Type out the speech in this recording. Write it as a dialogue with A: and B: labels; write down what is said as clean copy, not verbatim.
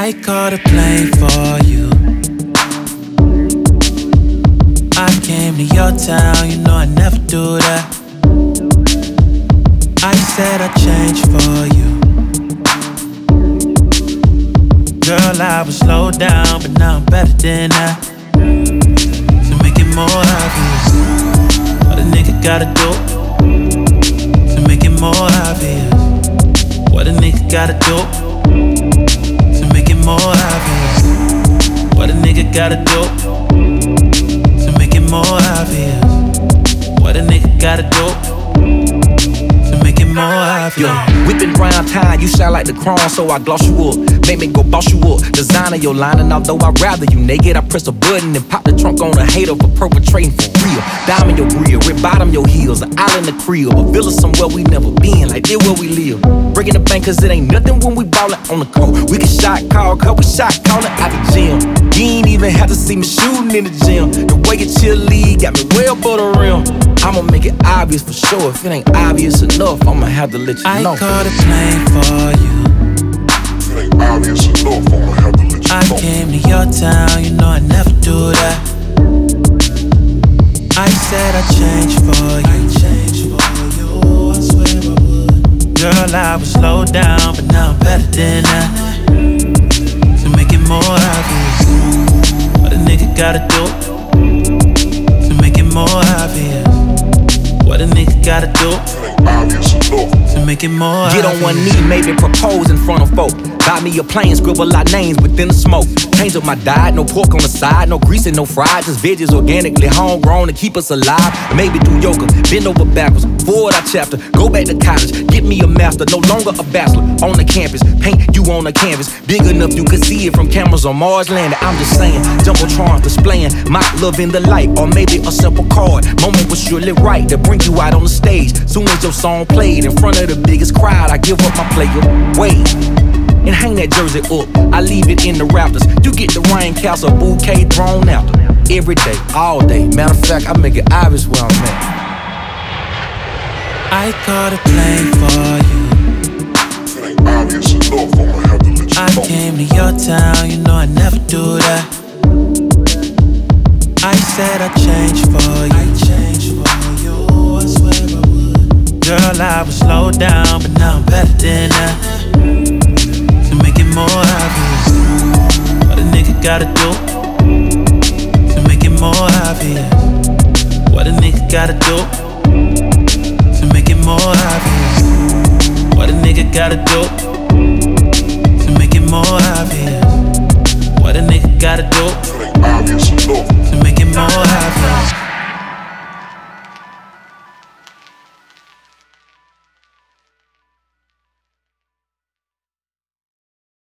A: I caught a plane for you. I came to your town, you know I never do that. I said I'd change for you. Girl, I was slowed down, but now I'm better than that. To make it more obvious, what a nigga gotta do. To make it more obvious, what a nigga gotta do. To make it more obvious, what a nigga gotta do. To make it more obvious, what a nigga gotta do. To make it more obvious.
B: Yo, whipping round town, you sound like the crown, so I gloss you up. Make me go boss you up. Designer your line, and although I'd rather you naked, I press a button and pop the trunk on a hater for perpetrating for real. Diamond your grill, rip bottom your heels, an island the crib, a villa somewhere we never been, like this where we live. Breaking the bank, cause it ain't nothing when we ballin' on the court. We can shot call, couple shot callin' out the gym. You ain't even have to see me shooting in the gym. The way you chill lead got me well above the rim. I'ma make it obvious for sure. If it ain't obvious enough, I'ma have to let you know.
A: I caught a plane for you.
C: If it ain't obvious enough, I'ma have to let you know.
A: I came to your town, you know I never do that. I said I'd change for you. I swear I would. Girl, I was slowed down, but now I'm better than that. To make it more obvious, what a nigga gotta do. To make it more obvious, what a nigga gotta do.
C: If it ain't obvious enough.
A: To make it more
B: Get on one knee, maybe propose in front of folk. Buy me a plane, scribble our names within the smoke. Change up my diet, no pork on the side, no grease and no fries, just veggies organically homegrown to keep us alive. Maybe do yoga, bend over backwards, forward our chapter, go back to college, get me a master, no longer a bachelor. On the campus, paint you on the canvas, big enough you could see it from cameras on Mars landing. I'm just saying, Jumbotron displaying my love in the light, or maybe a simple chord. Moment was surely right to bring you out on the stage. Soon as your song played in front of the biggest crowd, I give up my player. Wait. And hang that jersey up, I leave it in the rafters. You get the Ryan Castle bouquet thrown after. Every day, all day. Matter of fact, I make it obvious where I'm at.
A: I caught a plane for you.
C: If it ain't obvious enough, I'ma have to let you
A: I
C: know.
A: came to your town, you know I never do that. I said I'd change for you. I swear I would. Girl, I was slowed down, but now I'm better than that. To make it more obvious, what a nigga gotta do. To make it more obvious, what a nigga gotta do. To make it more obvious, what a nigga gotta do. To make it more obvious, what a nigga gotta do.
C: If it ain't obvious enough.